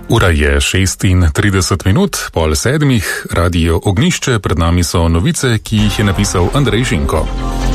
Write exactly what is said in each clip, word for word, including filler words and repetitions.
Ura je šestintrideset minut, pol sedmih, radio Ognjišče, pred nami so novice, ki jih je napisal Andrej Šinko.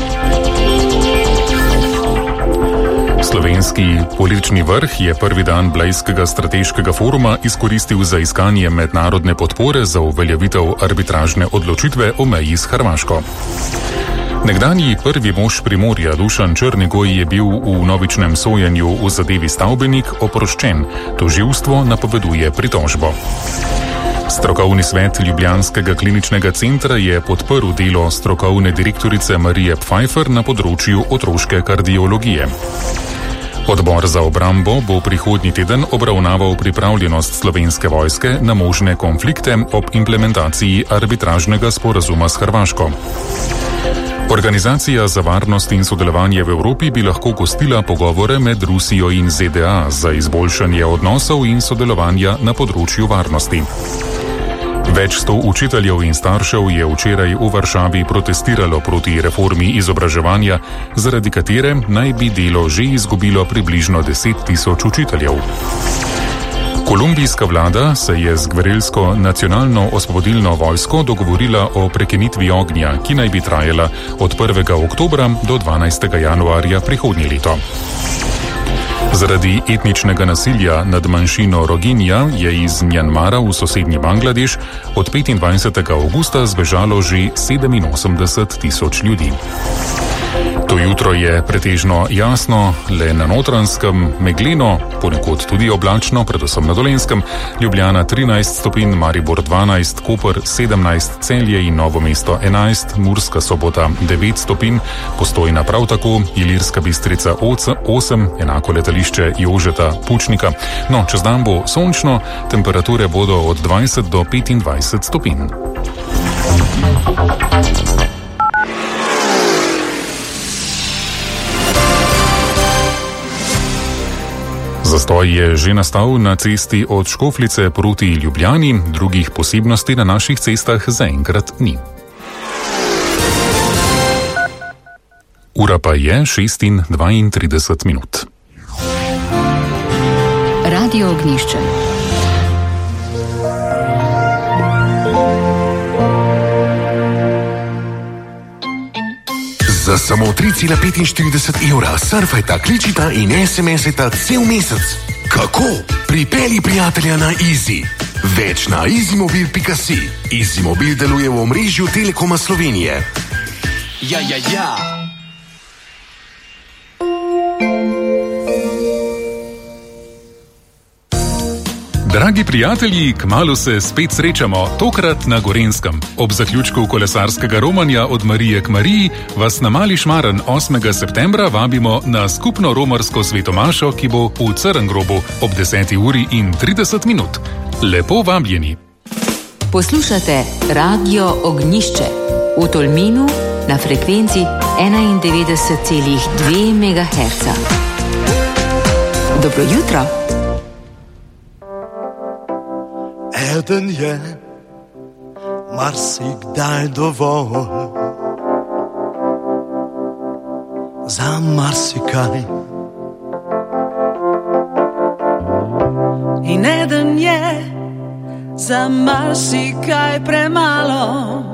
Slovenski politični vrh je prvi dan Blejskega strateškega foruma izkoristil za iskanje mednarodne podpore za uveljavitev arbitražne odločitve o meji s Hrvaško. Nekdanji prvi mož Primorja Dušan Črnigoj je bil v vnovičnem sojenju v zadevi Stavbenik oproščen. Tožilstvo napoveduje pritožbo. Strokovni svet Ljubljanskega kliničnega centra je podprl delo strokovne direktorice Marije Pfeiffer na področju otroške kardiologije. Odbor za obrambo bo prihodnji teden obravnaval pripravljenost Slovenske vojske na možne konflikte ob implementaciji arbitražnega sporazuma s Hrvaško. Organizacija za varnost in sodelovanje v Evropi bi lahko gostila pogovore med Rusijo in Z D A za izboljšanje odnosov in sodelovanja na področju varnosti. Več sto učiteljev in staršev je včeraj v Varšavi protestiralo proti reformi izobraževanja, zaradi katere naj bi delo že izgubilo približno deset tisoč učiteljev. Kolumbijska vlada se je z gverelsko nacionalno osvobodilno vojsko dogovorila o prekinitvi ognja, ki naj bi trajala od prvega oktobra do dvanajstega januarja prihodnje leto. Zaradi etničnega nasilja nad manjšino Rohingja je iz Mjanmara v sosednji Bangladeš od petindvajsetega avgusta zbežalo že sedeminosemdeset tisoč ljudi. To jutro je pretežno jasno, le na Notranjskem megleno, ponekod tudi oblačno, predvsem na Dolenjskem, Ljubljana trinajst stopinj, Maribor dvanajst, Koper sedemnajst, Celje in Novo mesto enajst, Murska Sobota devet stopinj, Postojna prav tako, Ilirska Bistrica osem, enako letališče Jožeta Pučnika. No, čez dan bo sončno, temperature bodo od dvajset do petindvajset stopinj. Zastoj je že nastal na cesti od Škofljice proti Ljubljani, drugih posebnosti na naših cestah zaenkrat ni. Ura pa je šestindvaintrideset minut. Radio Ognjišče. Za samo tri cela petinštirideset evra surfajta, kličita in es em esajta cel mesec. Kako? Pripelji prijatelja na Easy. Več na easymobil pika si. Easymobil deluje v omrežju Telekoma Slovenije. Ja, ja, ja. Dragi prijatelji, kmalu se spet srečamo, tokrat na Gorenjskem. Ob zaključku kolesarskega romanja od Marije k Mariji vas na Mali Šmaren osmega septembra vabimo na skupno romarsko svetomašo, ki bo v Crngrobu ob deseti uri in trideset minut. Lepo vabljeni. Poslušate Radio Ognjišče v Tolminu na frekvenci enaindevetdeset celih dve megaherca. Dobro jutro. Eden je marsikdaj dovolj za marsikaj. In eden je za marsikaj premalo.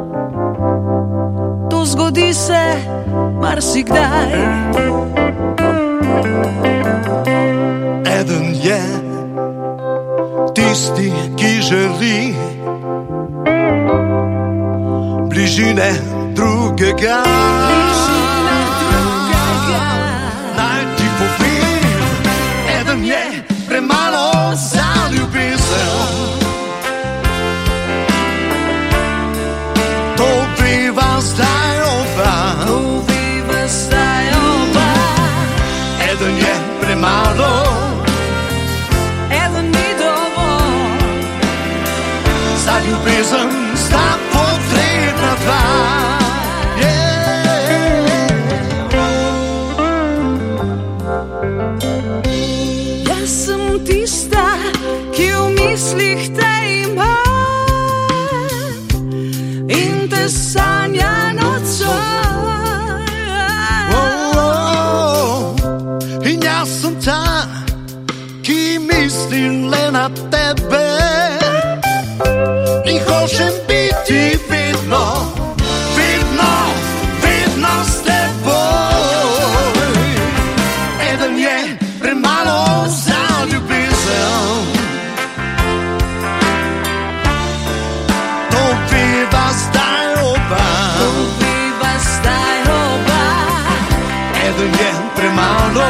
To zgodi se marsikdaj. Eden je tisti, ki želi bližine drugega. Bližine drugega. Naj ti povem, eden je premalo za ljubezen. To veva zdaj oba. To veva zdaj oba. Eden je premalo, za ljubezen sta potrebna dva. Yeah. Jaz sem tista, ki v mislih te ima in te sanja nocoj. Oh, oh, oh. In jaz sem ta, ki misli mislim le na tebe in hočem biti vedno, vedno, vedno s teboj. Eden je premalo za ljubezen, to veva zdaj oba, to veva zdaj oba. eden je premalo,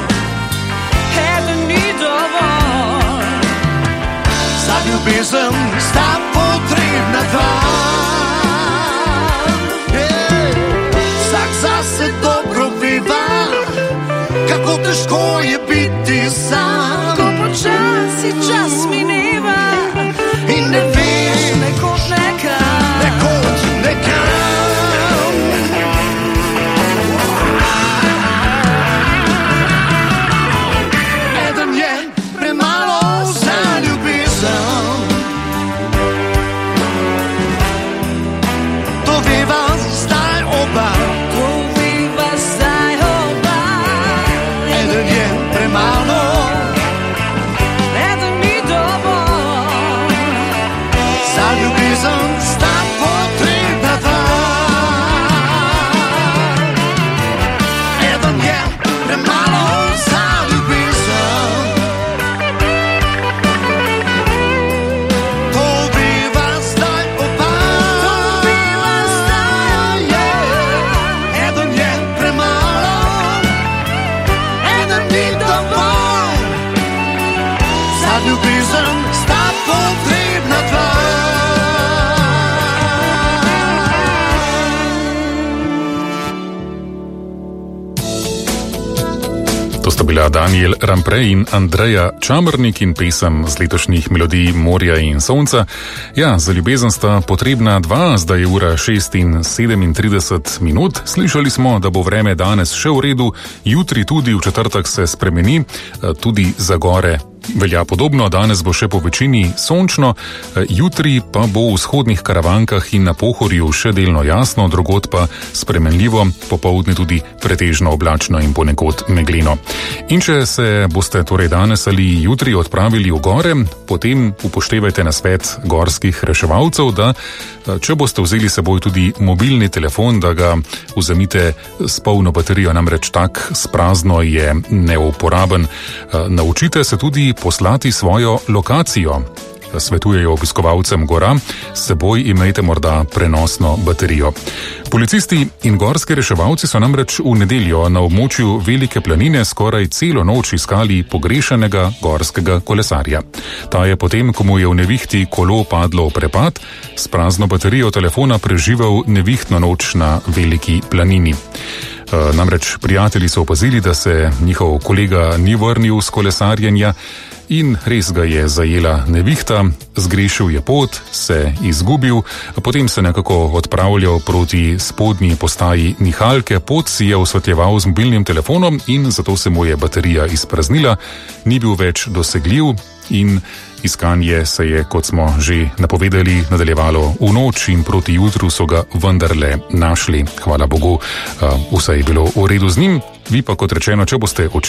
eden ni dovolj, za ljubezen sta potrebna dva. Yeah. Vsak zase dobro veva, kako težko je biti sam, ko počasi čas mineva in ne veš nekoč nekam, nekoč nekam. Eden je premalo za ljubezen, to veva zdaj oba, to veva zdaj oba. eden je premalo, eden ni dovolj, za ljubezen sta potrebna dva. Eden je premalo za ljubezen, to veva zdaj oba, to veva zdaj oba. eden je premalo, eden ni dovolj, za ljubezen sta potrebna dva. To sta bila Daniel Ramprej in Andreja Čamrnik in pesem z letošnjih melodij Morja in sonca. Ja, za ljubezen sta potrebna dva, zdaj je ura šest in sedemintrideset minut. Slišali smo, da bo vreme danes še v redu, jutri tudi, v četrtek se spremeni, tudi za gore velja podobno, danes bo še po večini sončno, jutri pa bo v vzhodnih Karavankah in na Pohorju še delno jasno, drugod pa spremenljivo, popoldne tudi pretežno oblačno in ponekod megleno. In če se boste torej danes ali jutri odpravili v gore, potem upoštevajte nasvet gorskih reševalcev, da če boste vzeli seboj tudi mobilni telefon, da ga vzemite s polno baterijo, namreč tak s prazno je neuporaben. Naučite se tudi poslati svojo lokacijo. Svetujejo obiskovalcem gora, s seboj imejte morda prenosno baterijo. Policisti in gorski reševalci so namreč v nedeljo na območju Velike planine skoraj celo noč iskali pogrešanega gorskega kolesarja. Ta je potem, ko mu je v nevihti kolo padlo v prepad, s prazno baterijo telefona preživel nevihtno noč na Veliki planini. Namreč prijatelji so opazili, da se njihov kolega ni vrnil z kolesarjenja in res ga je zajela nevihta, zgrešil je pot, se izgubil, potem se nekako odpravljal proti spodnji postaji nihalke, pot si je osvetljeval z mobilnim telefonom in zato se mu je baterija izpraznila, ni bil več dosegljiv in iskanje se je, kot smo že napovedali, nadaljevalo v noč in proti jutru so ga vendarle našli. Hvala Bogu, vse je bilo v redu z njim. Vi pa, kot rečeno, če boste odšli